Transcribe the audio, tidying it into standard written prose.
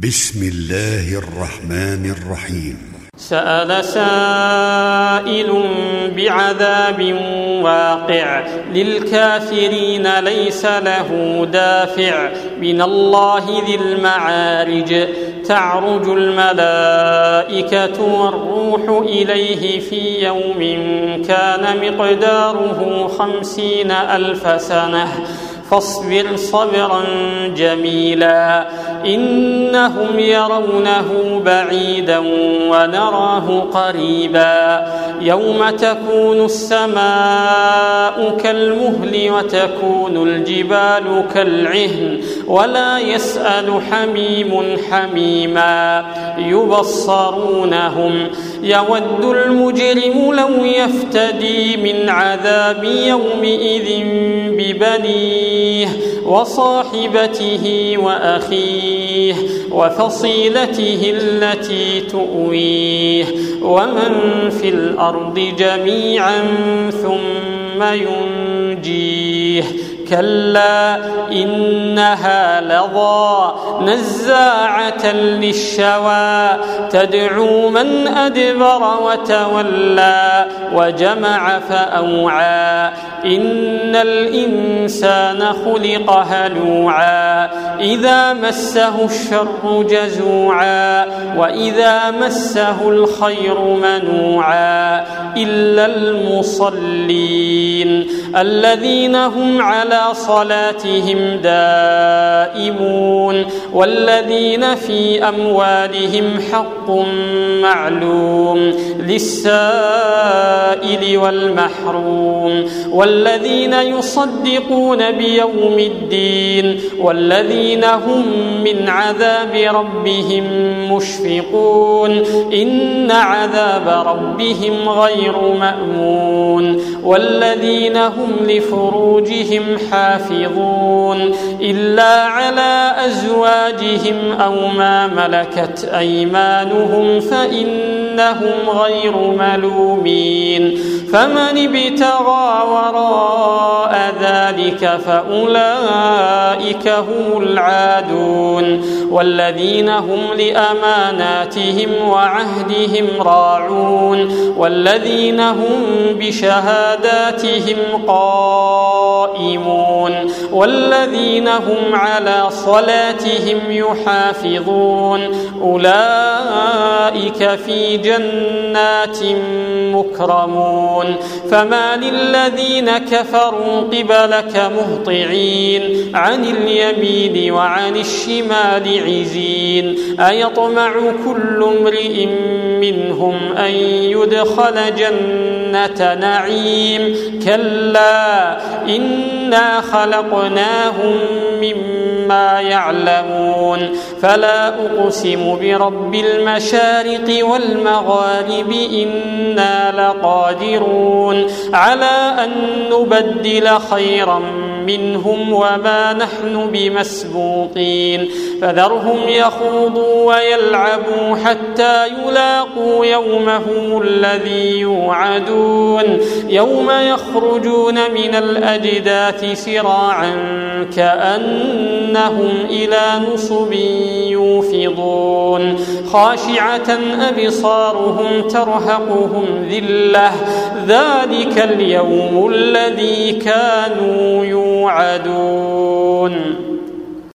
بسم الله الرحمن الرحيم. سأل سائل بعذاب واقع للكافرين ليس له دافع من الله ذي المعارج تعرج الملائكة والروح إليه في يوم كان مقداره 50,000 سنة فاصبر صبرا جميلا إنهم يرونه بعيدا ونراه قريبا يوم تكون السماء كالمهل وتكون الجبال كالعهن ولا يسأل حميم حميما يبصرونهم يود المجرم لو يفتدي من عذاب يومئذ ببنيه وصاحبته وأخيه وفصيلته التي تؤويه ومن في الأرض جميعا ثم ينجيه كلا إنها لظى نزاعة للشوى تدعو من أدبر وتولى وجمع فأوعى إن الإنسان خلق هلوعا إذا مسه الشر جزوعا وإذا مسه الخير منوعا إلا المصلين الذين هم على صلاتهم دائمون والذين في أموالهم حق معلوم للسائل والمحروم والذين يصدقون بيوم الدين والذين هم من عذاب ربهم مشفقون إن عذاب ربهم غير مأمون والذين هم لفروجهم حافظون إلا على أزواجهم أو ما ملكت أيمانهم فإنهم غير ملومين فمن ابتغى وراء ذلك فأولئك هم العادون والذين هم لأماناتهم وعهدهم راعون والذين هم بشهاداتهم قائمون والذين هم على صلاتهم يحافظون أولئك في جنات مكرمون فما للذين كفروا قبلك مهطعين عن اليمين وعن الشمال عزين أيطمع كل امرئ منهم أن يدخل جنة نعيم كلا إنا خلقناهم مما يعلمون فلا أقسم برب المشارق والمغارب إنا لقادرون على أن نبدل خيرا منهم وما نحن بمسبوقين فذرهم يخوضوا ويلعبوا حتى يلاقوا يومهم الذي يوعدون يوم يخرجون من الأجداث سراعا كأنهم إلى نصب يوفضون خاشعة أبصارهم ترهقهم ذلة ذلك اليوم الذي كانوا يوعدون.